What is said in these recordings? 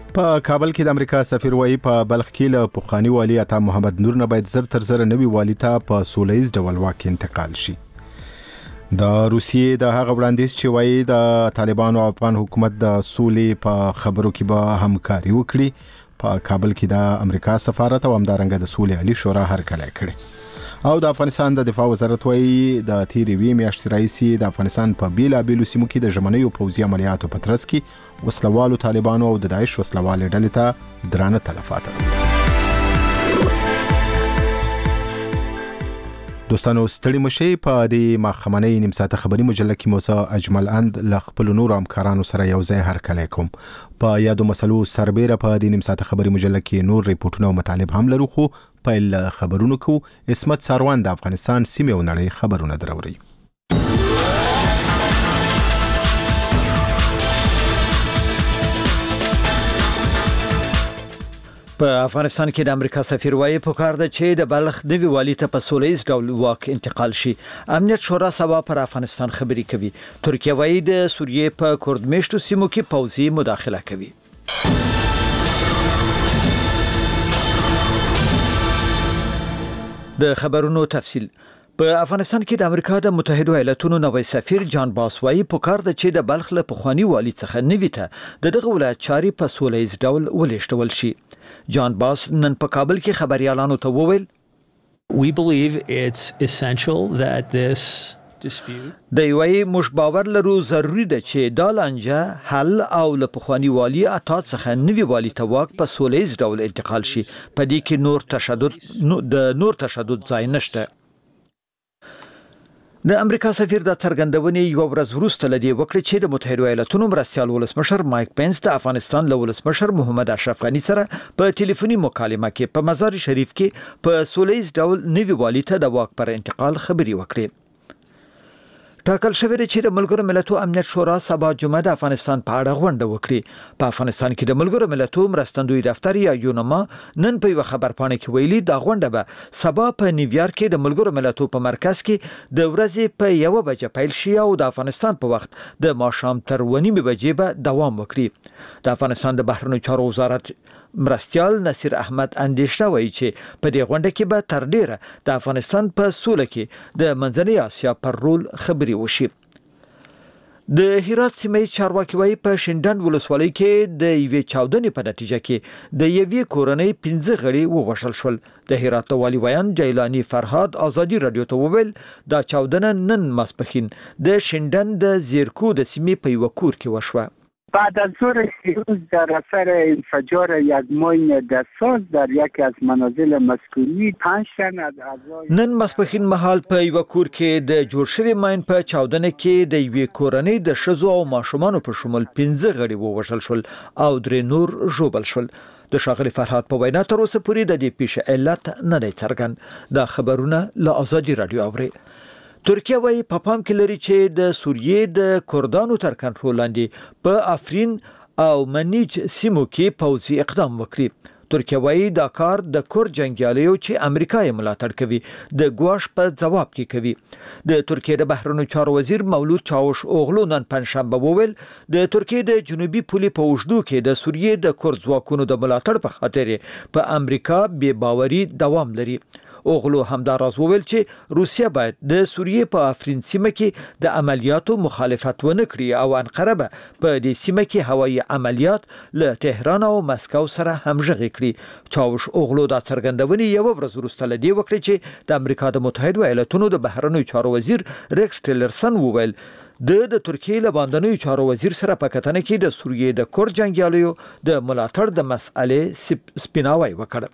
په کابل کې د امریکا سفیر وایي په بلخ کې له پخواني والي عطا محمد نور نه باید زر تر زر نوي والي ته په سولهییز ډول واک انتقال شي. د روسیې د هغه وړاندیز چې وایي د طالبانو او افغان حکومت د سولې په خبرو کې به همکاري وکړي په کابل کې د امریکا سفارت او همدارنګه د سولې عالی شورا هرکلی کړی. او د افغانستان د دفاع وزارت وایي د تیرې میاشتې راهیسې د افغانستان په بیلابیلو سیمو کې د ژمنیو پوځي عملیاتو په ترڅ کې وسلوالو طالبانو او د داعش وسلوالې ډلې ته درانه تلفات اړولي. دوستانو ستړي مشي په دې ماخمنۍ نیم ساعته خبري مجله کې موسی اجمل اند له خپل نور همکارانو سره یو ځای هرکلی کوم. په یادو مسلو سربېره په دې نیم ساعته خبري مجله کې نور ریپورتونه او مطالب هم لرو، خو پیل خبرونو کو اسمت ساروان د افغانستان سیمه او نړۍ خبرونه دروري. په افغانستان کې د امریکا سفیر وایي پکار ده چې د بلخ نوي والي ته په سولهییز ډول واک انتقال شي. امنیت شورا سبا پر افغانستان خبري کوي. ترکیه وایي د سوریې په کورد میشتو سیمو کې پوځي مداخله کوي. د خبرونو تفصیل. په افغانستان کې د امریکا د متحده ایالاتونو نوی سفیر جان باس وایي پکار ده چې د بلخ له پخواني والي څخه نوي ته دغه ولایت چاري په سولهییز ډول ولېږدول شي. جان باس نن په کابل کې خبريالانو ته وویل We believe it's essential that this dispute د وی مش باور لرو ضروری ده چې دا لانجه حل او له پخواني والي اطاعت څخه نوي والي ته واک په سولهییز ډول انتقال شي. په دې کې نور تشدد ځای نشته. د امریکا سفیر د څرګندونې یو ورځ وروسته لدی وکړي چې د متحده ایالاتونو مرستیال ولسمشر مایک پنس د افغانستان له ولسمشر محمد اشرف غنی سره په ټلیفوني مکالمه کې په مزار شریف کې په سولهییز ډول نوي والي ته د واک پر انتقال خبري وکړي. ټاکل شوی دی چې د ملګرو ملتونو امنیت شورا سبا جمعه د افغانستان په اړه غونډه وکړي. په افغانستان کې د ملګرو ملتونو مرستندوی دفتر یا یونما نن په خبرپاڼه کې ویلي دا غونډه به سبا په نیویارک کې د ملګرو ملتونو په مرکز کې د ورځې په 1 بجې پیل شي او د افغانستان په وخت د ماښام تر 1 بجې به دوام وکړي. د افغانستان د بهرنیو چارو وزارت مرستیال نصیر احمد اندیشه وایي چې په دې غونډه کې به تر ډیره د افغانستان په سوله کې د منځنۍ اسیا پر رول خبري وشي. د هرات سیمې چارواکي وایي په شینډند ولسوالۍ کې د یوې چاودنې په نتیجه کې د یوې کورنۍ 15 غړي ووژل شول. د هرات والي ویان جیلانی فرهاد ازادي رادیو ته وویل دا چاودنه نن ماسپښین د شینډند د زیرکو د سیمې په یو کور کې وشوه. بعد از ظهر دیروز در اثر انفجار یک ماین دستساز در یکی از منازل مسکونی 5 تن از اعضای نن ماسپښین مهال په یو کور کې د جوړ شوی ماین په چاودنه کې د یوې کورنۍ د ښځو او ماشومانو په شمول 15 غړي ووژل شول او 3 نور ژوبل شول. د ښاغلي فرهاد په وینا تر اوسه پورې د دې پیښې علت نه دی څرګند. دا خبرونه له ازادي رادیو اوري. ترکیه وایي په پام کې لري چې د سوریې د کردانو تر کنټرول لاندې په افرین او منیج سیمو کې پوځي اقدام وکړي. ترکیه وایي دا کار د کورد جنگیالیو چې امریکا یې ملاتړ کوي د ګواښ په ځواب کې کوي. د ترکیې د بهرنیو چارو وزیر مولود چاوش اوغلو نن پنځشنبه وویل د ترکیې د جنوبي پولې په اوږدو کې د سوریې د کورد ځواکونو د ملاتړ په خاطر په امریکا بې باوري دوام لري. اوغلو همداراز وویل چې روسیه باید د سوریې په افرین سیمه کې د عملیاتو مخالفت ونه کړي او انقره به په دې سیمه کې هوایي عملیات له تهران او مسکو سره همغږي کړي. چاوش اوغلو دا څرګندونې یو ورځ وروسته لدی وکړي چې د امریکا د متحده ایالاتونو د بهرنیو چارو وزیر ریکس ټیلرسن وویل د ترکیې له باندنیو چارو وزیر سره په کتنه کې د سوریې د کورد جنگیالیو د ملاتړ د مسئلې سپیناوی وکړ.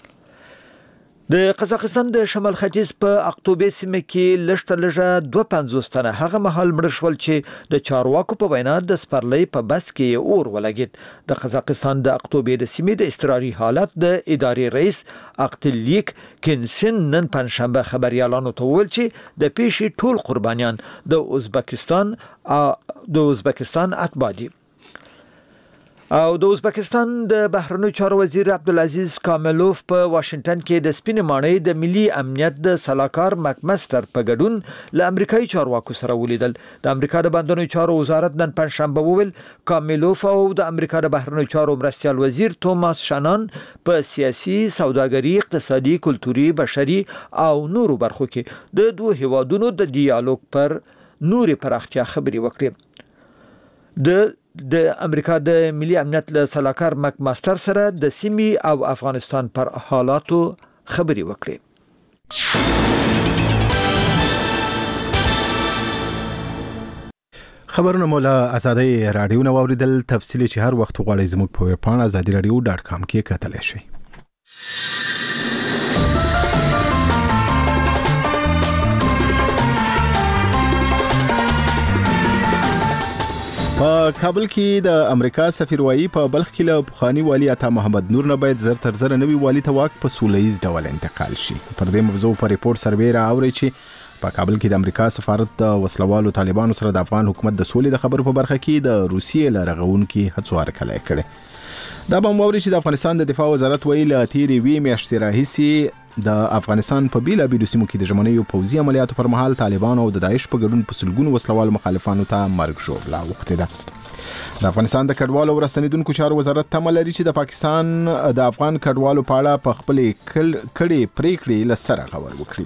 د قزاقستان د شمال ختیځ په اقتوبې سیمه کې لږه 250 تنه هغه مهال مړ شول چې د چارواکو په وینا د سپرلۍ په بس کې اور ولګید. د قزاقستان د اقتوبې د سیمې د اضطراري حالت د ادارې رئیس اقتلیک کینسن نن پنځشنبه خبريالانو ته وویل چې د پیښې ټول قربانیان د ازبکستان اتباع دي. او د ازبکستان د بهرنیو چارو وزیر عبدالعزیز کاملوف په واشنگټن کې د سپینې ماڼۍ د ملي امنیت د سلاکار مکمستر په ګډون له امریکایي چارواکو سره ولیدل. د امریکا د بهرنیو چارو وزارت نن پنځشنبه وویل کاملوف او د امریکا د بهرنیو چارو مرستیال وزیر توماس شانان په سیاسي، سوداګري، اقتصادي، کلتوري، بشري او نورو برخو کې د دوه هیوادونو د ډیالوګ پر نوري پراختیا خبري وکړي. د امریکا د ملي امنیت له سلاکار مک ماستر سره د سیمې او افغانستان پر حالاتو خبري وکړي. خبرونه مولا ازادي رادیو نو اوریدل. تفصیلی چې هر وخت غواړئ زموږ په ویب پاڼه azadiradio.com کې کتلی شئ. په کابل کې د امریکا سفیر وایي په بلخ کې له پخوانی والي عطا محمد نور نه باید زر تر زر نوي والي ته واک په سولهییز ډول انتقال شي. پر دې موضوع په ریپورت سروې راوړی چې په کابل کې د امریکا سفارت د وسلوالو طالبانو سره د افغان حکومت د سولې د خبرو په برخه کې د روسیې له رغونکو هڅو هرکلی کړي. دا به موري چې د افغانستان د دفاع وزارت ویل تیری وی میاشتې راهیسي د افغانستان په بیلابیلو سیمو کې د ژمنیو پوځي عملیاتو پر مهال طالبانو او د داعش په ګډون په سلګونو وسلوالو مخالفانو ته مرګ ژوبله اوښتې ده. د افغانستان د کډوالو او راستنیدونکو چارو وزارت تمه لري چې د پاکستان د افغان کډوالو په اړه په خپلې کړې پریکړې له سره غور وکړي.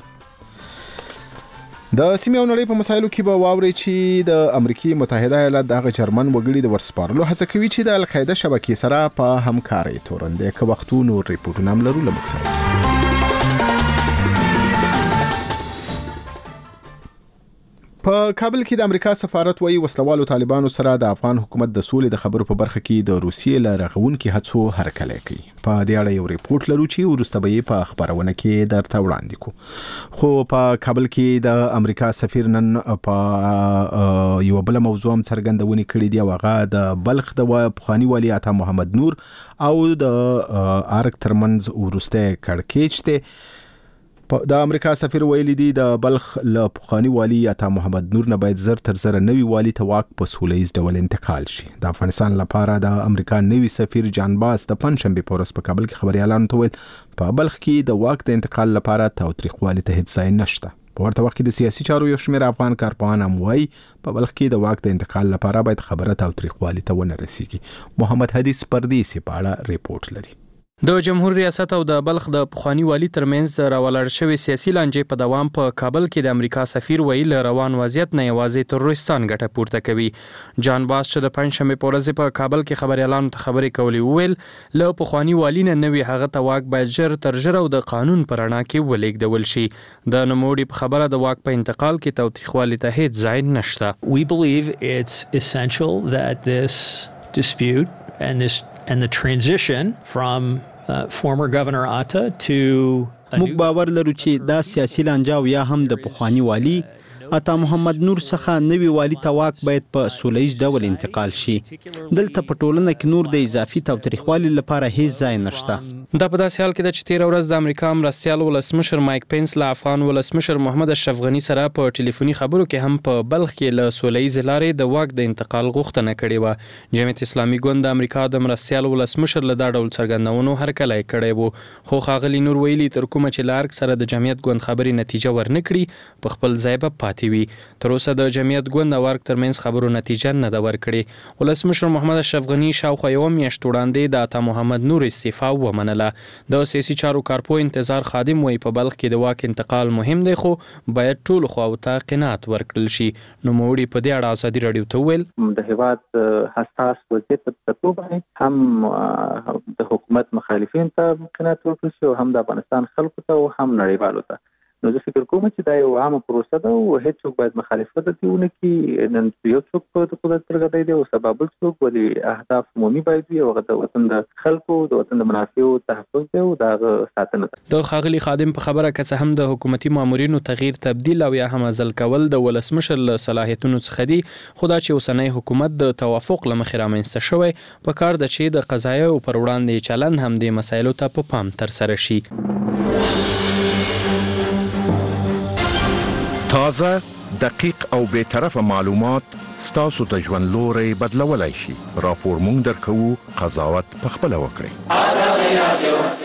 د سیمې او نړۍ په مسایلو کې به واوري چې د امریکای متحده ایالات د جرمن وګړي د ورسپارلو هڅه کوي چې د القاعده شبکې سره په همکارۍ تورنده کې وختونو ریپورټونه هم لرو. لمک سره په کابل کې د امریکا سفارت وایي وسلوالو طالبانو سره د افغان حکومت د سولې د خبرو په برخه کې د روسیې له رغونکو هڅو هرکلی کوي. په دې اړه یو ریپورت لرو چې وروسته به یې په خبرونه کې درته وړاندې کوو. خو په کابل کې د امریکا سفیر نن په یو بل موضوع هم څرګندونې کړې دي او هغه د بلخ د پخوانی والي عطا محمد نور او د ارګ ترمنځ وروسته کړکېچ دی. د امریکا سفیر ویلي دی د بلخ له پخوانی والي عطا محمد نور نه باید زر تر زر نوي والي ته واک په سولهییز ډول انتقال شي. د افغانستان لپاره د امریکا نوي سفیر جان باس د پنځشنبه په ورځ په کابل کې خبريالانو ته ویل په بلخ کې د واک د انتقال لپاره تاوتریخوالي ته هیڅ ځای نشته. په ورته وخت کې د سیاسي چارو یو شمېر افغان کارپوهان هم وایي په بلخ کې د واک د انتقال لپاره باید خبره تاوتریخوالي ته ونه رسیږي. محمد حدیث پردیسی په اړه ریپورت لري. د جمهور ریاست او د بلخ د پخوانی والي ترمنځ راولاړ شوی سیاسي لانجې په دوام په کابل کې د امریکا سفیر ویل روان وضعیت نه یوازې تروریستان ګټه پورته کوي. جان باس چې د پنځشنبه په ورځ په کابل کې خبريالانو ته خبرې کولې ویل له پخوانی والي نه نوي هغه ته واک باید ژر تر ژره او د قانون پر رڼا کې ولېږدول شي. د نوموړي په خبره د واک په انتقال کې تاوتریخوالي ته هیڅ ځای نشته. We believe it's essential that this dispute and the transition from former Governor Atta to موږ باور لرو چې دا سیاسي لانجه او یا هم د پخوانی والي عطا محمد نور څخه نوي والي ته واک باید په سولهییز ډول انتقال شي. دلته په ټولنه کې نور د اضافي تاوتریخوالي لپاره هیڅ ځای نشته. دا په داسې حال کې ده چې تیر ورځ د امریکا مرستیال ولسمشر مایک پینس له افغان ولسمشر محمد اشرف غنی سره په ټلیفوني خبرو کې هم په بلخ کې له سولهییز لارې د واک د انتقال غوښتنه کړې و. جمعیت اسلامي ګوند د امریکا د مرستیال ولسمشر له دا ډول څرګندونو هرکلی کړی و. خو ښاغلي نور ویلي تر کومه چې له ارګ سره د جمعیت ګوند خبرې نتیجه ورنه کړي په خپل ځای به وي. تر اوسه د جمعیت ګوند او ارګ ترمنځ خبرو نتیجه نه ده ورکړې. ولسمشر محمد اشرف غنی شاوخوا یوه میاشت وړاندې د عطا محمد نور استعفا ومنله. د سیاسي چارو کارپو انتظار خادم وایي په بلخ کې د واک انتقال مهم دی خو باید ټولو خواو ته قناعت ورکړل شي. نوموړي په دې اړه ازادي راډیو ته وویل د هیواد حساس وضعیت په توګه هم د حکومت مخالفین ته قناعت ورکړل شي او هم د افغانستان خلکو ته او هم نړیوالو ته. نو زه فکر کوم چې دا یو عامه پروسه ده او هیڅ څوک باید مخالفت ونه کړي. نن یو څوک په قدرت ترغړی دی او سبب څوک ولې اهداف عمومي باید وي او د وطن د خلکو د وطن د منافعو تحفظ دی او د ساتنه ده. د ښاغلي خادم په خبره که څه هم د حکومتي مامورینو تغییر تبدیل او یا هم ازل کول د ولسمشر له صلاحیتونو څخه دي خو دا چې اوسنی حکومت د توافق له مخې رامنځته شوی په کار ده چې د قضایاو پر وړاندې چلند هم د مسایلو ته په پام ترسره شي. تازه دقیق او بې طرفه معلومات ستاسو ته ژوند لوري بدلولای شي. راپور مونږ درکوو، قضاوت پخپله وکړئ.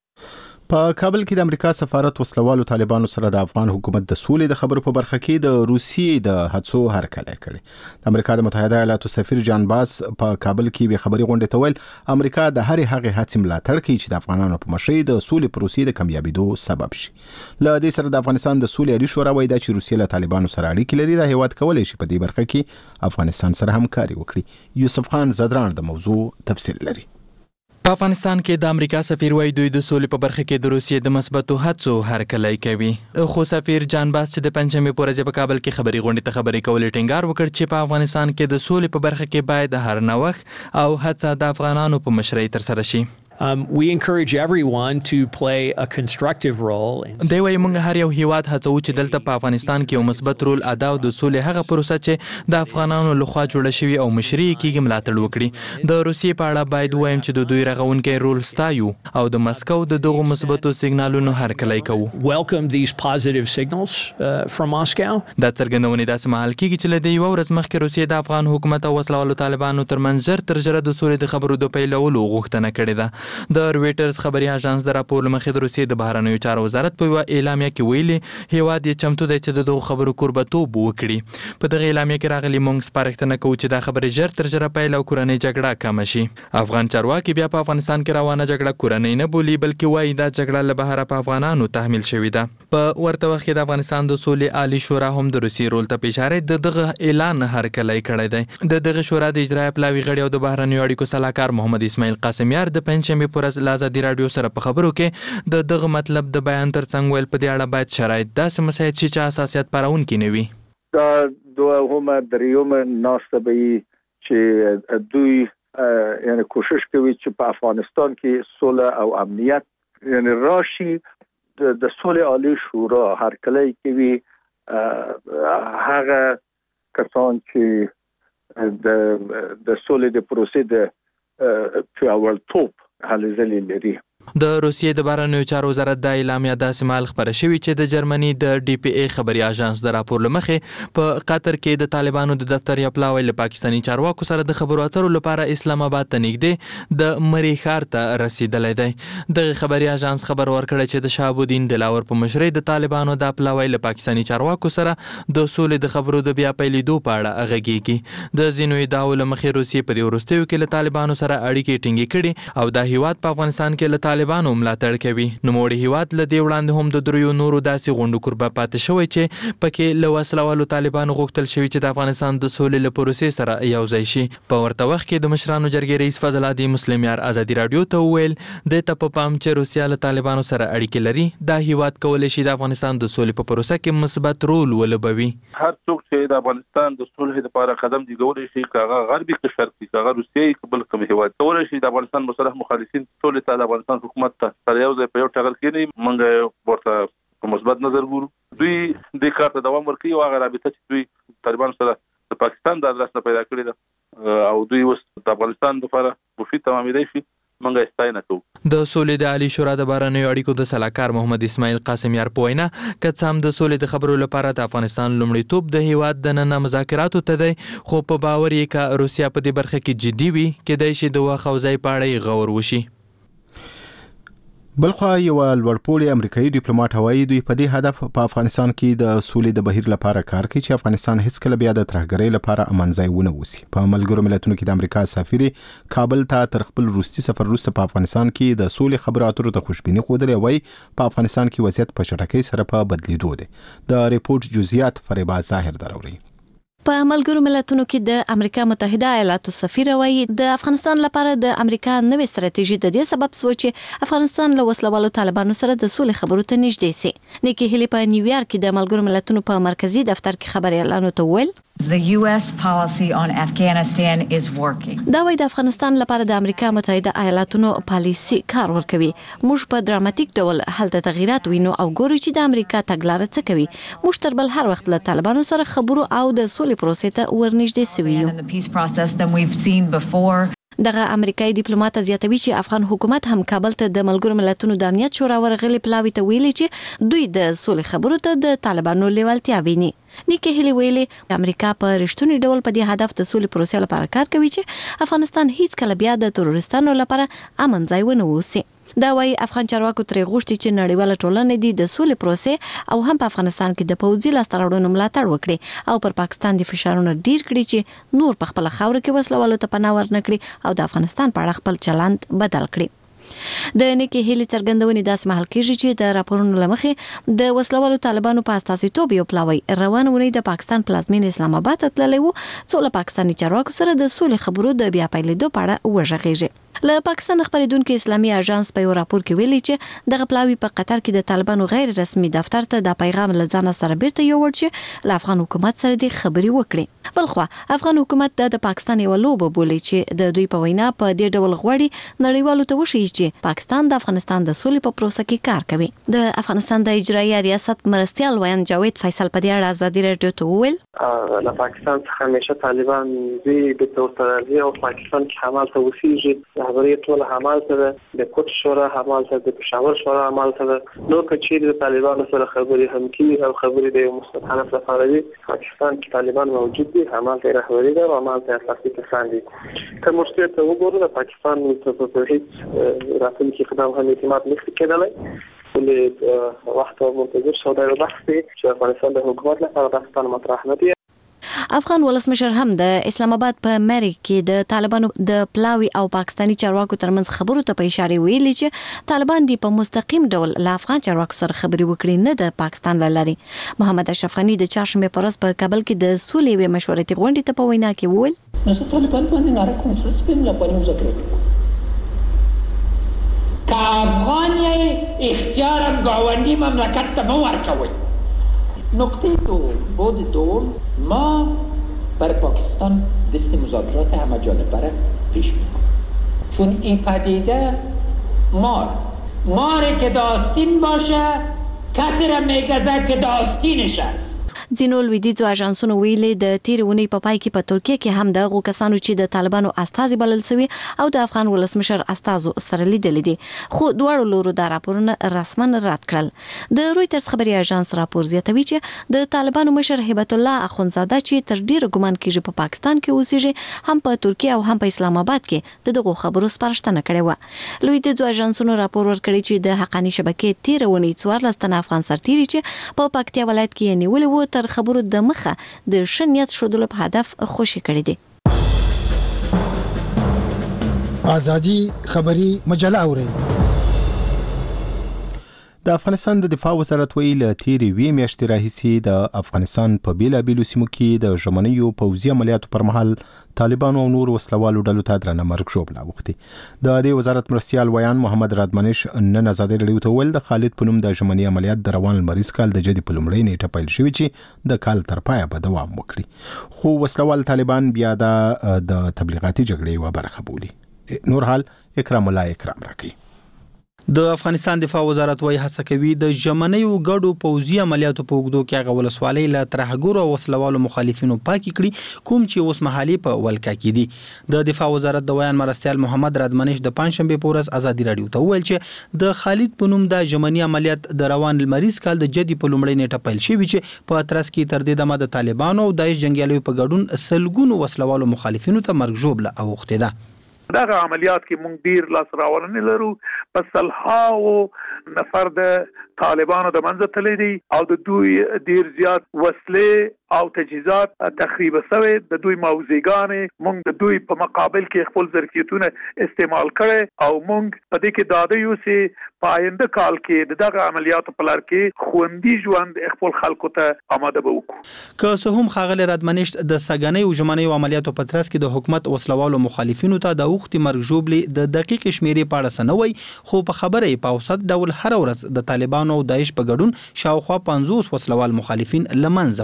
په کابل کې د امریکا سفارت وسلوالو طالبانو سره د افغان حکومت د سولې د خبرو په برخه کې د روسیې د هڅو هرکلی کړی. د امریکا د متحده ایالاتو سفیر جان باس په کابل کې به خبري غونډه ته ویل امریکا د هرې هغې هڅې ملاتړ کوي چې د افغانانو په مشرۍ د سولې پروسې د کامیابیدو سبب شي. له دې سره د افغانستان د سولې اړیکې شورا وایي چې روسیې له طالبانو سره اړیکې لري، د هیواد کولای شي په دې برخه کې افغانستان سره همکاري وکړي. یوسف خان زدران د موضوع تفصیل لري. په افغانستان کې د امریکا سفیر وایي دوی د سولې په برخه کې د روسیې د مثبتو هڅو هرکلی کوي. خو سفیر جان باس چې د پنځمې په ورځ په کابل کې خبري غونډې ته خبرې کولې ټینګار وکړ چې په افغانستان کې د سولې په برخه کې باید هر نوښت او هڅه د افغانانو په مشرۍ ترسره شي. We encourage everyone to play a constructive role. دی وايي موږ هر یو هیواد هڅو چې دلته په افغانستان کې یو مثبت رول ادا او د سولې هغه پروسه چې د افغانانو لخوا جوړه شوې او مشري کېږي ملاتړ وکړي. د روسیې په اړه باید وایم چې د دوی رغونکي رول ستایو او د مسکو د دغو مثبتو سیګنالونو هرکلی کوو. Welcome these positive signals from Moscow. دا څرګندونې داسې مهال کېږي چې له دې یوه ورځ مخکې روسیې د افغان حکومت او وسلوالو طالبانو ترمنځ ژر تر ژره د سولې د خبرو د پیلولو غوښتنه کړې ده. د رويټرز خبري اژانس د راپور لمخې د روسیې د بهرنیو چارو وزارت په اعلامیه کې ویلي هیواد یې چمتو دی چې د دغو خبرو کوربتوب وکړي. په دغه اعلامیه کې راغلي موږ سپارښتنه کوو چې دا خبرې ژر تر ژره پیل او کورنۍ جګړه کمه شي. افغان چارواکي بیا په افغانستان کې روانه جګړه کورنۍ نه بولي بلکې وایي دا جګړه له بهره په افغانانو تحمیل شوې ده. په ورته وخت کې د افغانستان د سولې عالی شورا هم د روسیې رول ته په اشاره د دغه اعلان هرکلی کړی دی. د دغه شورا د اجرایه پلاوي غړي او د بهرنیو اړیکو سلاکار محمد اسماعیل قاسمیار د پنځمې په ورځ له ازادي راډیو سره په خبرو کې د دغه مطلب د بیان ترڅنګ ویل په دې اړه باید شرایط داسې مساعد شي چې اساسیت پرونکي نه وي. دا دوهمه دریومه ناسته به چې دوی یعنی کوشش کوي چې په افغانستان کې صلح او امنیت یعنی راشي. د صلح عالی شورا هرکلی کوي هغه کسان چې د صلح د پروسې د پیاوړتوب هلې ځلې لري. د روسیې د بهرنیو چارو وزارت د اعلامیه داسې مهال خبره شوې چې د جرمني د ډي پی ای خبري اژانس د راپور لمخې په قطر کې د طالبانو د دفتر یا پلاوی له پاکستاني چارواکو سره د خبرو اترو لپاره اسلام آباد ته نږدې د مری ښار ته رسیدلی دی. د خبري اژانس خبر ورکړی چې د شهاب الدین دلاور په مشرۍ د طالبانو د پلاوی له پاکستاني چارواکو سره د سولې د خبرو د بیا پیلېدو په اړه غږیږي. د ځینو ادعاو له مخې روسیې په دې وروستیو کې له طالبانو سره اړیکې ټینګې کړي او دا هیواد په افغانستان کې له طالبانو ملاتړ کوي. نوموړي هیواد له دې وړاندې هم د دریو نورو داسې غونډو کوربه پاتې شوی چې پکې له وسلوالو طالبانو غوښتل شوي چې د افغانستان د سولې له پروسې سره یو ځای شي. په ورته وخت کې د مشرانو جرګې رئیس فضل عادي مسلم یار ازادي راډیو ته وویل د ته په پام چې روسیا له طالبانو سره اړیکې لري دا هیواد کولی شي د افغانستان د سولې په پروسه کې مثبت رول ولوبوي. هر څوک چې د افغانستان د سولې لپاره قدم دیګولی شي کاغه غربي که شرقي کاغه روسیې قبل کوم هیواد کولی شي د افغانستان مسلح مخالفین سولې ته د افغانستان حکومت ته سره یو ځای په یو ټغر کې نه منګه ورته په مثبت نظر ګورو. دوی د کار ته دوام ورکوي او هغه رابطه چې دوی طالبانو سره د پاکستان د ادرس نه پیدا کړې ده او دوی اوس د افغانستان لپاره مفید تمامېدای شي منګه ستاینه کوو. د سولې د عالی شورا د بهرنیو اړیکو د سلاکار محمد اسماعیل قاسمیار په وینا که څه هم د سولې د خبرو لپاره د افغانستان لومړیتوب د هیواد دننه مذاکراتو ته دی خو په باور یې که روسیا په دې برخه کې جدي وي کېدای شي د وخت او ځای په اړه غور وشي. بلخوا یو لوړپوړی امریکایي ډیپلوماټ وایي دوی په دې هدف په افغانستان کې د سولې د بهیر لپاره کار کوي چې افغانستان هیڅکله بیا د ترهګرۍ لپاره امن ځای ونه اوسي. په ملګرو ملتونو کې د امریکا سفیر کابل ته تر خپل وروستي سفر وروسته په افغانستان کې د سولې خبرو اترو ته خوشبیني ښودلې وایي په افغانستان کې وضعیت په چټکۍ سره په بدلیدو دی. د ریپورت جزئیات فریبا ظاهر دراوړي. په ملګرو ملتونو کې د امریکا متحده ایالاتو سفیر وایي د افغانستان لپاره د امریکا نوې ستراتیژي د دې سبب شو چې افغانستان له وسلوالو طالبانو سره د سولې خبرو ته نږدې شي. نیکی هیلی په نیویارک کې د ملګرو ملتونو په مرکزی دفتر کې خبري اعلان وکړ. The US policy on Afghanistan is working. دا وایي د افغانستان لپاره د امریکا متحده ایالاتونو پالیسي کار ورکوي. موږ په دراماتیک ډول هلته تغیرات وینو او ګورو چې د امریکا تګلارې څه کوي. موږ تر بل هر وخت له طالبانو سره خبرو او د سولې پروسې ته ورنږدې سوي یو. دغه امریکایي ډیپلوماټ زیاتوي چې افغان حکومت هم کابل ته د ملګرو ملتونو د امنیت شورا ورغلي پلاوي ته ویلي چې دوی د سولې خبرو ته د طالبانو لیوالتیا ویني. نیکه هیلي ویلي امریکا په رښتونی ډول په دې هدف د سولې پروسې لپاره کار کوي چې افغانستان هیڅ کله بیا د تروریستانو لپاره امن ځای ونه اوسي. دا وايي افغان چارواکو ترې غوښتي چې نړیواله ټولنه د سولې پروسې او هم په افغانستان کې د پوځي لاسته راوړنو ملاتړ وکړي او پر پاکستان د فشارونو ډیر کړي چې نور په خپل خاور کې وسلوالو ته پناه ورنکړي او د افغانستان په اړه خپل چلند بدل کړي. د نیکي هیلي څرګندونې داسې محل کېږي چې د راپورونو لمخې د وسلوالو طالبانو په اساسیتوب یو پلاوی روان ونی د پاکستان پلازمین اسلام آباد ته تللی وو څو له پاکستاني چارواکو سره د سولې خبرو د بیا پیلېدو په اړه وغږېږي. له پاکستان خبرېدونکو اسلامي اژانس په یو راپور کې ویلي چې دغه پلاوی په قطر کې د طالبانو غیر رسمي دفتر ته د پیغام لزانه سره بیرته یوړ چې له افغان حکومت سره د خبري وکړي. بلخوا افغان حکومت د پاکستان یو لوبه بولي چې د دوی په وینا په دې ډول غوړي نړیوالو ته وشي چې پاکستان د افغانستان د سولې په پروسه کې کار کوي. د افغانستان د اجرایي ریاست مرستیال ویان جاوید فیصل په دې اړه ازادي راډیو ته وویل له پاکستان څخه همیشه طالبان دوی د تورترالي او پاکستان کې حمال ته وسیږي خبرې ټول حمال ته د کوټ شورا حمال ته د پېښور شورا حمال ته نو کچې د طالبانو سره خبرې هم کیږي او خبرې د مستقله لپاره دي. پاکستان کې طالبان موجود دي حمال ته رهبري ده او حمال ته اساسي کسان دي. که مشکل ته وګورو د پاکستان په هیڅ راتلونکي اقدام هم اعتماد نشي کېدلی. ولې وخت منتظر شو دا بحث دی چې افغانستان د حکومت لپاره داستان مطرح نه دی. افغان ولسمشر هم د اسلام آباد په مری کې د طالبانو د پلاوی او پاکستاني چارواکو ترمنځ خبرو ته په اشاره ویلي چې طالبان دی په مستقیم ډول له افغان چارواکو سره خبري وکړي نه د پاکستان لاري. محمد اشرف غنی د چهارشنبه پر ورځ په کابل کې د سولې و مشورتي غونډې ته په وینا کې وویل نو طالبان باندې ناره کنټرول سپین له خپل مذاکره که افغان اختیار گاوندی مملکت ته مو ورکوي. نقطه بود دوم ما بر پاکستان دست مذاکرات همه جانبه را پیش می‌بریم چون این پدیده ماری که داستین باشه کسی را میگذه که داستینش است. ځینو لویدیځو اژانسونو ویلي د تیرونی په پای کې په ترکیه کې هم د کسانو چې د طالبانو استازي بلل شوی او د افغان ولسمشر استازو سره لیدل دي خو دوه لورو د راپورونه رسما رد کړل. د رويټرز خبري اژانس راپور زیاتوي چې د طالبانو مشر هبت الله اخونزاده چې تر ډیر ګمان کېږي په پاکستان کې اوسېږي هم په ترکیه او هم په اسلام آباد کې دغه خبرو سپارښتنه کړې و. لویدیځو اژانسونو راپور ورکړی چې د حقانی شبکې تیرونی 14 تن افغان سرتیري چې په پکتیا ولایت کې نیولې وو تر خبرو د مخه د شنیت شودلو په هدف خوشي کړی دي. ازادي خبري مجله اوري. د افغانستان د دفاع وزارت ویل تیری وی میاشتې راهیسې د افغانستان په بیلابیلو سیمو کې د ژمنیو پوځي عملیاتو پر مهال طالبانو او نور وسلوالو ډلو ته درنه مرګ ژوبله وختي. د دې وزارت مرستیال ویان محمد رادمنش نن ازادي راډیو ته ویل د خالد پونم د ژمنی عملیات د روان لمریز کال د جدي په لومړۍ نیټه پیل شوی چې د کال تر پایه به دوام وکړي خو وسلوال طالبان بیا د تبلیغاتي جګړې یوه برخه بولي. نور حال اکرام الله اکرام راکړي. د افغانستان دفاع وزارت وايي هڅه کوي د ژمنیو ګډو پوځي عملیاتو په اوږدو کې هغه ولسوالۍ له ترهګرو او وسلوالو مخالفینو پاکي کړي کوم چې اوس مهالي په ولکا کې دي. د دفاع وزارت د ویان مرستیال محمد رادمنش د پنځشنبه په ورځ ازادي راډیو ته ویل چې د خالد پونم د ژمنی عملیات د روان لمریز کال د جدي په لومړۍ نیټه پیل شوی چې په ترڅ کې تر دې دمه د طالبانو او داعش جنگیالیو په ګډون سلګونو وسلوالو مخالفینو ته مرګ ژوبله اوښتې ده. دغه عملیات کې مونږ ډیر لاس راوړنې لرو په سلهاو نفر د طالبانو د منځ تللی دي او د دوی ډیر زیات وسلې او تجهیزات تخریب شوی د دوی موزیګانې مونږ د دوی په مقابل کې خپل ظرفیتونه استعمال کړي او مونږ په دې کې داده یو چې په آینده کال کې دغه عملیاتو په لار کې خوندي ژوند خپل خلکو ته آماده وکړو. که څه هم ښاغلی رادمنشت د سګنۍ او ژمنیو عملیاتو په ترڅ کې د حکومت وسلوالو مخالفینو ته د اوښتې مرګ ژوبلې د دقیق شمیرې په اړه څه نه وایي خو په خبره یې په اوسط ډول هره ورځ د طالبانو او داعش په ګډون شاوخوا 50 وسلوال مخالفین له منځه وړل کېږي.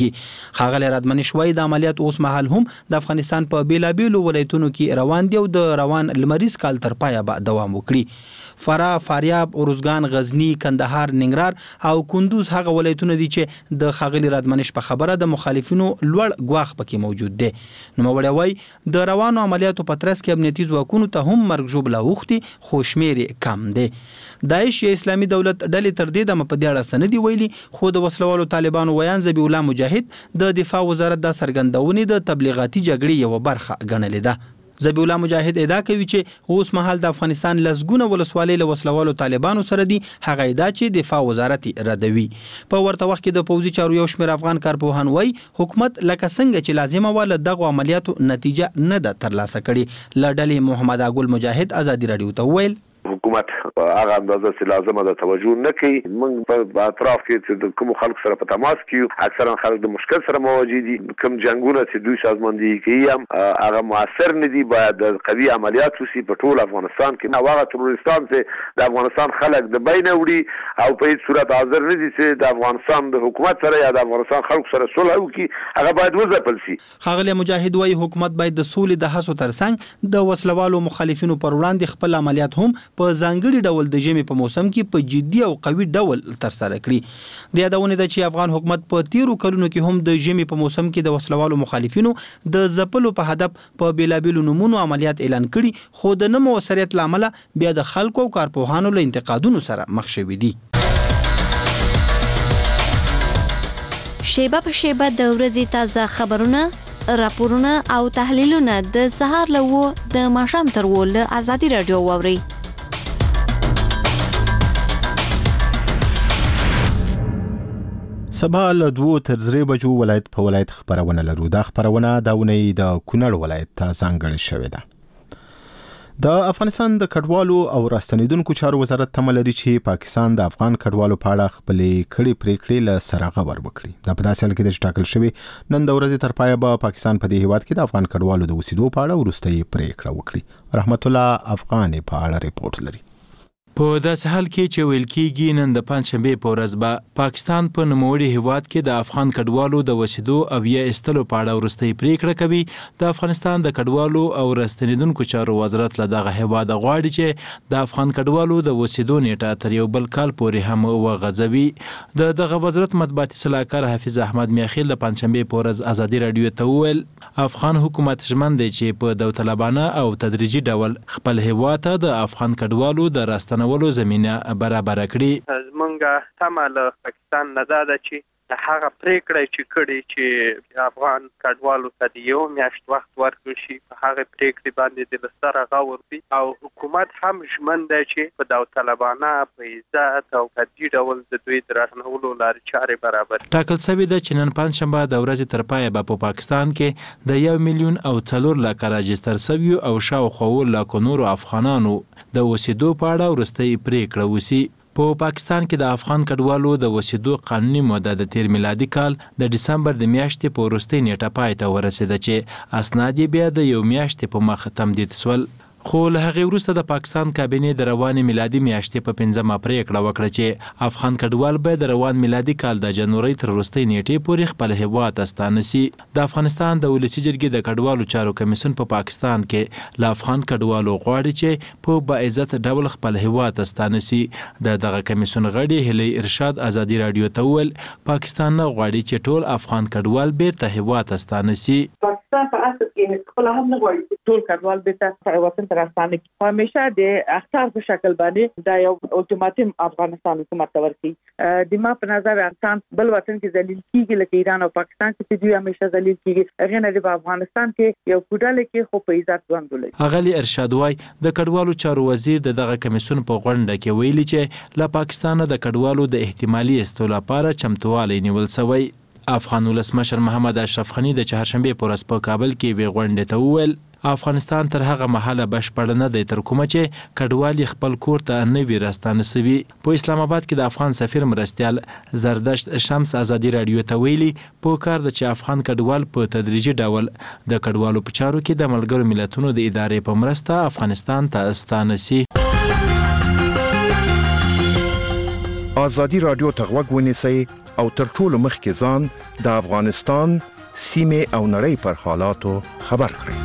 کیږي. ښاغلی رادمنش وایي د عملیات اوس مهال هم د افغانستان په بیلابیلو ولایتونو کې روان دي او د روان لمریز کال تر پایه به دوام وکړي. فراه، فاریاب، ارزګان، غزنی، کندهار، ننګرهار او کندوز هغه ولایتونه دي چې د ښاغلي رادمنش په خبره د مخالفینو لوړ ګواښ پکې موجود دی. نوموړی وایي د روانو عملیاتو په ترڅ کې امنیتي ځواکونو ته هم مرګ ژوبله اوښتي خو شمیر یې کم دی. داعش یا اسلامي دولت ډلې تر دې دمه په دې اړه څه نه دي ویلي، خو د وسلوالو طالبانو ویان ذبیح الله مجاهد د دفاع وزارت د څرګندونې د تبلیغاتي جګړې یوه برخه ګڼلې ده. ذبیح الله مجاهد ادعا کوي چې اوس مهال د افغانستان لسګونه ولسوالۍ له وسلوالو طالبانو سره دي. هغه ادعا چې دفاع وزارت ردوي. په ورته وخت کې د پوځي چارو یو شمېر افغان کارپوهان وایي حکومت لکه څنګه چې لازمه وه له دغو عملیاتو نتیجه نه ده ترلاسه کړې. له ډلې محمد اګل مجاهد ازادي راډیو ته وویل حکومت هغه اندازه چې لازمه ده توجه نه کوي. موږ په اطراف کې د کوم خلک سره په تماس کې اکثرا خلک د مشکل سره مواجه دي. کوم جنگونه چې دوی سازماندهي کوي هم هغه موثر نه دي. باید قوي عملیات وشي په ټول افغانستان کې. نه هغه تروریستان چې د افغانستان خلک د بین وړي او په هیڅ صورت حاضر نه دي چې د افغانستان د حکومت سره یا د افغانستان خلکو سره صلح وکړي، هغه باید وځپل شي. ښاغلی مجاهد وایي حکومت باید د سولې د هڅو ترڅنګ د وسلوالو مخالفینو پر وړاندې خپل عملیات هم په ځانګړي ډول د ژمي په موسم کې په جدي او قوي ډول ترسره کړي. د یادونه ده چې افغان حکومت په تیرو کلونو کې هم د ژمي په موسم کې د وسلوالو مخالفینو د ځپلو په هدف په بیلابیلو نومونو عملیات اعلان کړي، خو د نه موثریت له امله بیا د خلکو او کارپوهانو له انتقادونو سره مخ شوي دي. شیبه په شیبه د ورځې تازه خبرونه، راپورونه او تحلیلونه د سهار له 9 د ماښام تر 10 له ازادي راډیو واورئ. سبا له 2 تر 3 بجو ولایت په ولایت خبرونه لرو. دا خبرونه د اونۍ د کونړ ولایت ته ځانګړې شوې ده. د افغانستان د کډوالو او راستنیدونکو چارو وزارت تمه لري چې پاکستان د افغان کډوالو په اړه خپلې کړې پریکړې له سره غور وکړي. دا په داسې حال کې د ټاکل شوی نن د ورځې تر پایه به پاکستان په دې هیواد کې د افغان کډوالو د اوسېدو په اړه وروستۍ پریکړه وکړي. رحمت الله افغان په اړه ریپورت لري. په داسې حال کې چې ویل کېږي نن د پنځشنبې په ورځ به پاکستان په نوموړي هیواد کې د افغان کډوالو د وسیدو او یا ایستلو په اړه وروستۍ پریکړه کوي. د افغانستان د کډوالو او راستنیدونکو چارو وزارت له دغه هیواد غواړي چې د افغان کډوالو د وسیدو نیټه تر یو بل کال پورې هم وغځوي. دغه وزارت مطبوعاتي سلاکار حافظ احمد میاخیل د پنځشنبې په ورځ ازادي راډیو ته وویل افغان حکومت ژمن دی چې په داوطلبانه او تدریجي ډول خپل هیواد ته د افغان کډوالو د راستنولو زمینه برابر کړي. زمونږ تمه له پاکستان نه ده چې هغه پریکړه چې کړي چې افغان کډوالو ته د یو میاشت وخت ورکړل شي، په هغه پریکړې باندې د لسره غور وي او حکومت هم ژمن دی چې په داوطلبانه په عزت او تدریجي ډول د دوی د راستنولو لارې چارې برابر ټاکل شوې ده چې نن پنځشنبه د ورځې تر پایه به په پاکستان کې د 1 میلیون او 4 لک راجستر شوي او شاوخوا لک نورو افغانانو د اوسېدو په اړه وروستۍ پریکړه وشي. په پاکستان کې د افغان کډوالو د وسیدو قانوني موده د تیر میلادي کال د دسمبر د میاشتې په وروستۍ نیټه پای ته ورسېده چې اسناد بیا د یو میاشتې په مخ تمدید شول. خو له هغې وروسته د پاکستان کابینې د روانې میلادي میاشتې په 5مه پریکړه وکړه چې افغان کډوال باید د روان میلادي کال د جنوري تر وروستۍ نیټې پورې خپل هیواد ته ستانه شي. د افغانستان د ولسي جرګې د کډوالو چارو کمیسیون په پاکستان کې له افغان کډوالو غواړي چې په باعزت ډول خپل هیواد ته ستانه شي. دغه کمیسیون غړي هلي ارشاد ازادي راډیو ته وویل پاکستان نه غواړي چې ټول افغان کډوال بیرته هیواد ته ستانه شي. پاکستان په اصل کې خپل هم نه غواړي چې ټول کډوال بیرته وطن ته راستانه کړي. همیشه د اختار په شکل باندې دا یو الټیماټم افغانستان حکومت ته ورکړي. د ما په نظر افغانستان بل وطن کې ذلیل کیږي لکه ایران او پاکستان کې دوی همیشه ذلیل کیږي. هغه نه د افغانستان کې یو کوډاله کې خو په عزت ژوند ولري. اغلی ارشاد وای د کډوالو چارو وزیر دغه کمیسیون په غونډه کې ویلي چې له پاکستان د کډوالو د احتمالي استولو لپاره چمتووالی نیول شوی. افغان ولسمشر محمد اشرف غنی د چهارشنبه په ورځ په کابل کې وی غونډه ته وویل افغانستان تر هغه مهاله بشپړ نه دی تر کومه چې کډوال خپل کور ته نه وي راستانه سوي. په اسلام آباد کې د افغان سفیر مرستیال زردشت شمس ازادي راډیو ته ویلي په کار د چې افغان کډوال په تدریجي ډول د کډوالو په چارو کې د ملګرو ملتونو د ادارې په مرسته افغانستان ته ستانه سي. ازادي راډیو ته غوږ ونیسئ او تر ټولو مخکې ځان د افغانستان سیمه او نړۍ پر حالاتو خبر کړي.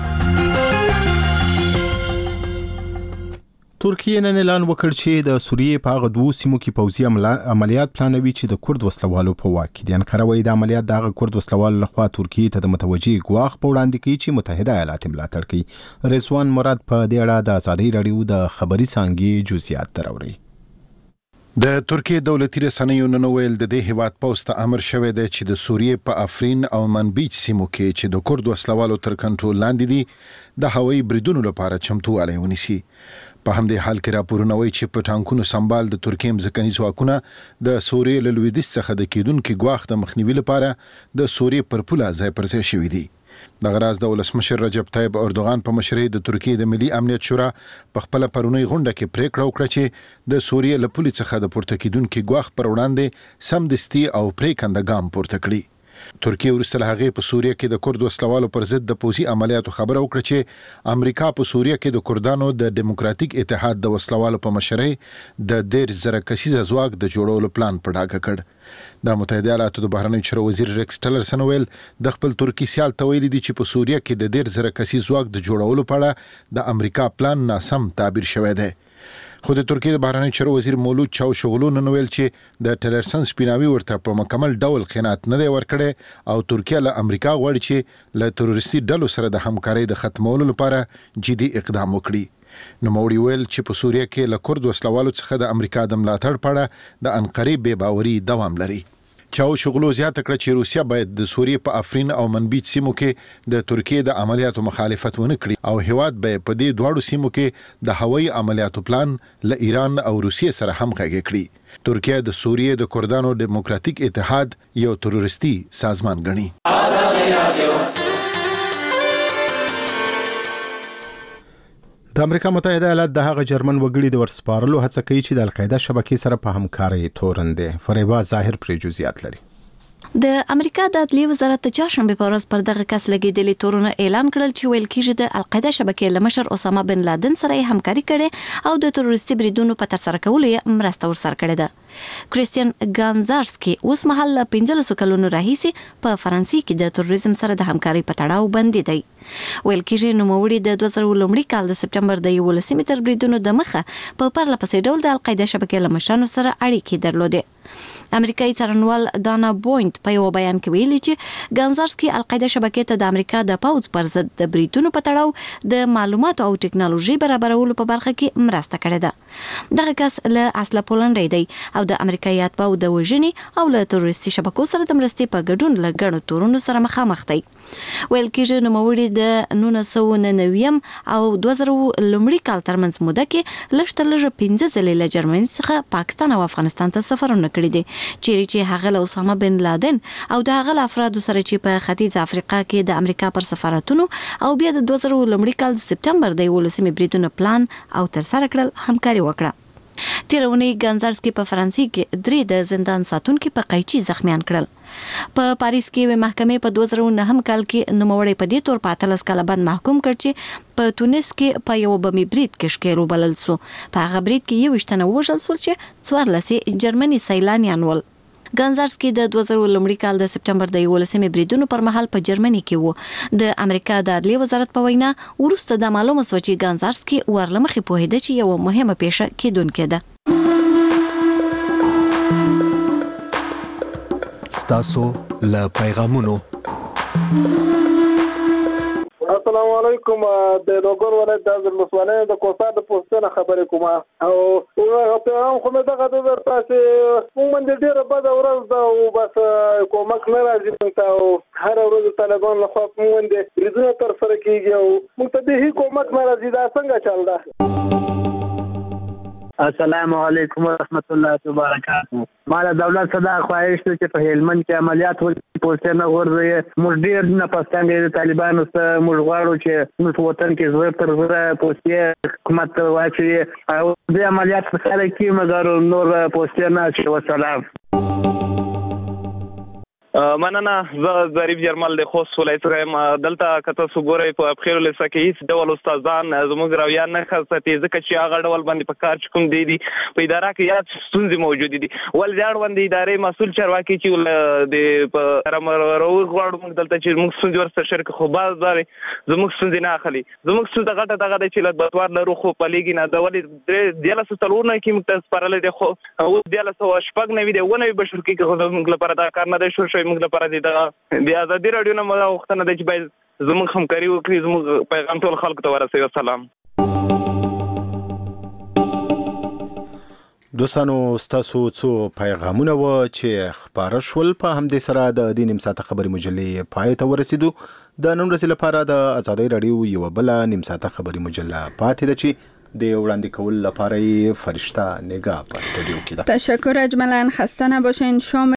ترکیه نن اعلان وکړ چې د سوریې په هغه دوه سیمو کې پوځي عملیات پلانوي چې د کورد وسلوالو په واک کې دي. انقره وايي د عملیات د کورد وسلوالو لخوا ترکیه ته د متوجي ګواښ په وړاندې کوي چې متحده ایالات ملاتړ کوي. رضوان مراد په دې اړه د ازادي رادیو د خبري څانګې جزئیات دراوړي. د ترکیه دولتي رسنیو نن ویل د دې هیواد پوسټ امر شوی دی چې د سوریې په افرین او منبیج سیمو کې چې د کورد وسلوالو تر کنټرول لاندې دي د هوایي بریدونو لپاره چمتووالی ونیسي. په همدې حال کې راپورونه وایي چې په ټانکونو سمبال د ترکیې ځمکني ځواکونه د سوریې له لویدیځ څخه د کېدونکي ګواښ د مخنیوي لپاره د سوریې پر پوله ځای پر ځای شوي دي. دغه راز د ولسمشر رجب طیب اردوغان په مشرۍ د ترکیې د ملي امنیت شورا په خپل پرونی غونډه کې پریکړه وکړه چې د سوریې له پولې څخه د پورته کېدونکي ګواښ پر وړاندې سمدستي او پریکنده ګام پورته کړي. ترکیه وروسته له هغې په سوریه کې د کورد وسلوالو پر ضد د پوځي عملیاتو خبره وکړه چې امریکا په سوریه کې د کردانو د دیموکراتیک اتحاد د وسلوالو په مشرۍ د 10,000 کسیزه ځواک د جوړولو پلان په ډاګه کړ. د متحده ایالاتو د بهرنیو چارو وزیر ریکس ټلرسن ویل د خپل ترکی سیال ته ویلي دي چې په سوریه کې د 10,000 کسیز ځواک د جوړولو په اړه د امریکا پلان ناسم تعبیر شوی دی. خو د ترکیې د بهرنیو چارو وزیر مولود چاوشغلو نن ویل چې د ټلرسن سپیناوي ورته په مکمل ډول خیانت نه دی ورکړی او ترکیه له امریکا غواړي چې له تروریستي ډلو سره د همکارۍ د ختمولو لپاره جدي اقدام وکړي. نوموړي ویل چې په سوریه کې له کورد وسلوالو څخه د امریکا د ملاتړ په اړه د انقرې بې باوري دوام لري. چاوشغلو زیاته کړه چې روسیا باید د سوریې په افرین او منبیج سیمو کې د ترکیې د عملیاتو مخالفت ونه کړي او هیواد به په دې دواړو سیمو کې د هوایي عملیاتو پلان له ایران او روسیې سره همغږي کړي. ترکیه د سوریې د کردانو دیموکراتیک اتحاد یو تروریستي سازمان ګڼي. د امریکا متحده ایالات د هغه جرمن وګړي د ورسپارلو هڅه کوي چې د القاعده شبکې سره په همکارۍ تورن دي. فریبا ظاهر پر جزئیات لري. د امریکا د عدلیې وزارت د چهارشنبه په ورځ پر دغه کس لګیدلې تورونه اعلان کړل چې ویل کېږي د القاعده شبکې له مشر اسامه بن لادن سره همکاري کړې او د تروریستي بریدونو په ترسره کولو یې مرسته ورسره کړې ده. کریستیان ګانزارسکي اوس مهال 15 کلونو راهیسې په فرانسې کې د تروریزم سره د همکاري په تړاو باندې دی. ویل کېږي نوموړي د 2000 کال د سپټمبر د 11 متر بریدونو د مخه په پرله پسې ډول د القاعده شبکې له مشرانو سره اړیکې درلودې. امریکایي څارنوال دانا بوینت په یو بیان کې ویلي چې ګانزارسکي القاعده شبکې ته د امریکا د پوځ پر ضد د بریدونو په تړاو د معلوماتو او ټکنالوژي برابرولو په برخه کې مرسته کړې ده. دغه کس له اصله پولنډي دی او د امریکایي اتباعو د وژنې او له تروریستي شبکو سره د مرستې په ګډون له ګڼو تورونو سره مخامخ دی. ویل کېږي نوموړي د 1999 او 2000 کال ترمنځ موده کې لږ تر لږه 15 ځلې له جرمني څخه پاکستان او افغانستان ته سفرونه کړي دي چې هغه له اسامه بن لادن او د هغه افرادو سره چې په ختیځ افریقا کې د امریکا پر سفارتونو او بیا د 2000 کال د سپټمبر د 11 بریدونو پلان او ترسره کړل همکاري وکړه. تیرونی ګانزارسکي په فرانسې کې 3 د زندان ساتونکو په قیچي زخمیان کړل. په پاریس کې محکمې په 2009 کال کې نوموړی په دې تور په 13 کال باندې محکوم کړ چې په تونس کې په یو بمي برید کې ښکېلو بلل سو. په هغه برید کې 21 تنه وژل شول چې 14 جرمني سیلانیان ول. ګانزارسکي د 2000 کال د سپټمبر د 11 بریدونو پر مهال په جرمني کې وو. د امریکا د عدلیې وزارت په وینا ورسته د معلومه سو چې ګانزارسکي ورلمخې پوهیده چې یو مهمه پیښه کېدونکې ده. ستاسو له پیغامونو. السلام علیکم. د لوګر ولایت د ولسوالۍ د کوڅه د پوسټنه خبرې کوم او پیغام خو مې دغه د تاسو موږ ډیره بد ورځ ده او بس کومک نه راځي موږ ته او هر ورځ طالبان له خوا موږ د بریدونو تر سره کیږي او موږ ته به هیڅ کومک نه راځي. دا څنګه چل ده؟ السلام علیکم ورحمت الله وبرکاته. مال دولت صدا خواهش ته چې په هلمند کې عملیات ولې پوسټنه ورځي موږ ډیر نه پښتانه د طالبانو سره موږ غواړو چې موږ وطن کې زړه تر زړه پوسټي حکومت واچي او د عملیات په سره کې مګر نور پوسټنه چې وسلام. مننه زه ظریف جرمل د خوست ولایت څخه دلته کته سګوري په خیر لسه کې هیڅ ډول استادان زموږ راویان نه خاصه ځکه چې هغه ډول باندې په کار کوم دي په اداره کې یا ستونزې موجود دي ول ځاړ باندې ادارې مسول چارواکي چې د پرمرو غواړو موږ دلته چې موږ ستونزې ورسره شریک خو باز داري زموږ ستونزې نه اخلي زموږ ستونزه غټه دغه د چې لږ لرو خو پليږي نه د ولې د لاس تلونه کې موږ تاسو پرله د خو او د لاس شپږ نوي د ونه بشر کې خو موږ لپاره دا کار نه دی شو موږ لپاره د ازادي رادیو نه موږ وختونه د چې باید زموږ همکاري وکړي زموږ پیغام ټول خلکو ته ورسوي. سلام. دوستانو ستاسو څو پیغامونه و چې خبره شول په همدې سره د دې نیم ساعته خبري مجلې پای ته ورسېدو. د نن ورځې لپاره د ازادي رادیو یو بل نیم ساعته خبري مجله پاتې ده چې د وړاندې کول لپاره فرشته نگاه په استودیو کې ده. تشکر اجملا، خسته نباشین. شام